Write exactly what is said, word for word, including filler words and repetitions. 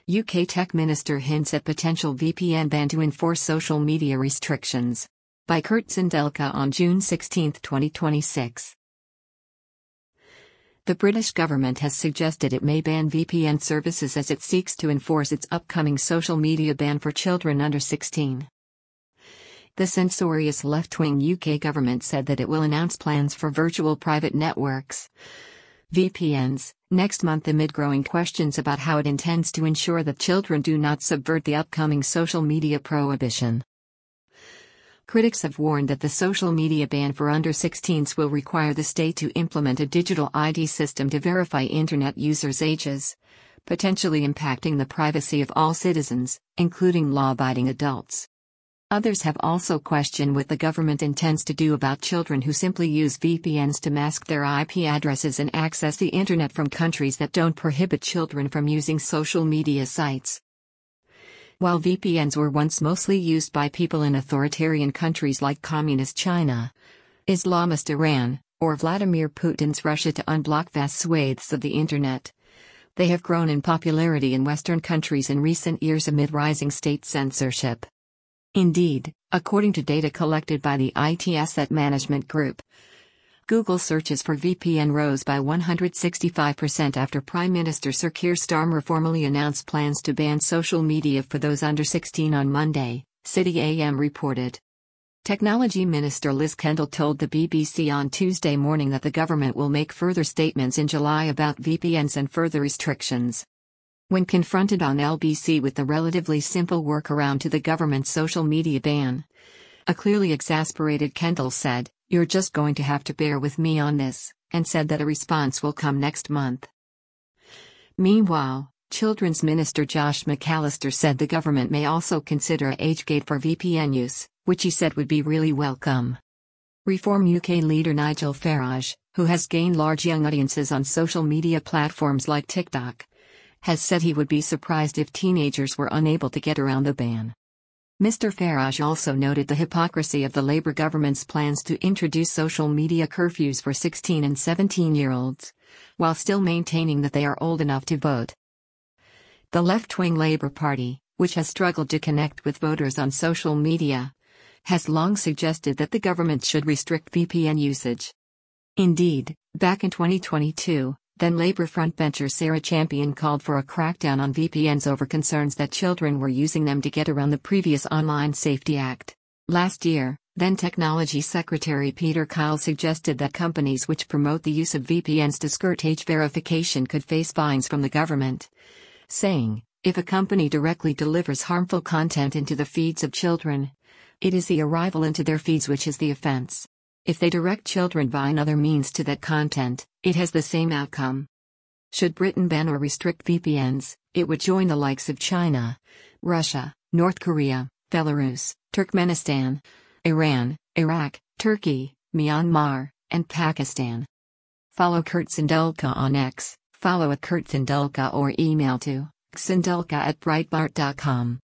U K Tech Minister hints at potential V P N ban to enforce social media restrictions. By Kurt Sindelka on June sixteenth, twenty twenty-six. The British government has suggested it may ban V P N services as it seeks to enforce its upcoming social media ban for children under sixteen. The censorious left-wing U K government said that it will announce plans for virtual private networks, V P Ns, next month amid growing questions about how it intends to ensure that children do not subvert the upcoming social media prohibition. Critics have warned that the social media ban for under sixteens will require the state to implement a digital I D system to verify internet users' ages, potentially impacting the privacy of all citizens, including law-abiding adults. Others have also questioned what the government intends to do about children who simply use V P Ns to mask their I P addresses and access the internet from countries that don't prohibit children from using social media sites. While V P Ns were once mostly used by people in authoritarian countries like Communist China, Islamist Iran, or Vladimir Putin's Russia to unblock vast swathes of the internet, they have grown in popularity in Western countries in recent years amid rising state censorship. Indeed, according to data collected by the I T Asset Management Group, Google searches for V P N rose by one hundred sixty-five percent after Prime Minister Sir Keir Starmer formally announced plans to ban social media for those under sixteen on Monday, City A M reported. Technology Minister Liz Kendall told the B B C on Tuesday morning that the government will make further statements in July about V P Ns and further restrictions. When confronted on L B C with the relatively simple workaround to the government's social media ban, a clearly exasperated Kendall said, "You're just going to have to bear with me on this," and said that a response will come next month. Meanwhile, Children's Minister Josh McAllister said the government may also consider an age gate for V P N use, which he said would be really welcome. Reform U K leader Nigel Farage, who has gained large young audiences on social media platforms like TikTok, has said he would be surprised if teenagers were unable to get around the ban. Mister Farage also noted the hypocrisy of the Labour government's plans to introduce social media curfews for sixteen and seventeen-year-olds, while still maintaining that they are old enough to vote. The left-wing Labour Party, which has struggled to connect with voters on social media, has long suggested that the government should restrict V P N usage. Indeed, back in twenty twenty-two, then Labour frontbencher Sarah Champion called for a crackdown on V P Ns over concerns that children were using them to get around the previous Online Safety Act. Last year, then Technology Secretary Peter Kyle suggested that companies which promote the use of V P Ns to skirt age verification could face fines from the government, saying, "If a company directly delivers harmful content into the feeds of children, it is the arrival into their feeds which is the offence. If they direct children via other means to that content, it has the same outcome." Should Britain ban or restrict V P Ns, it would join the likes of China, Russia, North Korea, Belarus, Turkmenistan, Iran, Iraq, Turkey, Myanmar, and Pakistan. Follow Kurt Sindelka on X, follow at Kurt Sindelka or email to sindelka at breitbart dot com.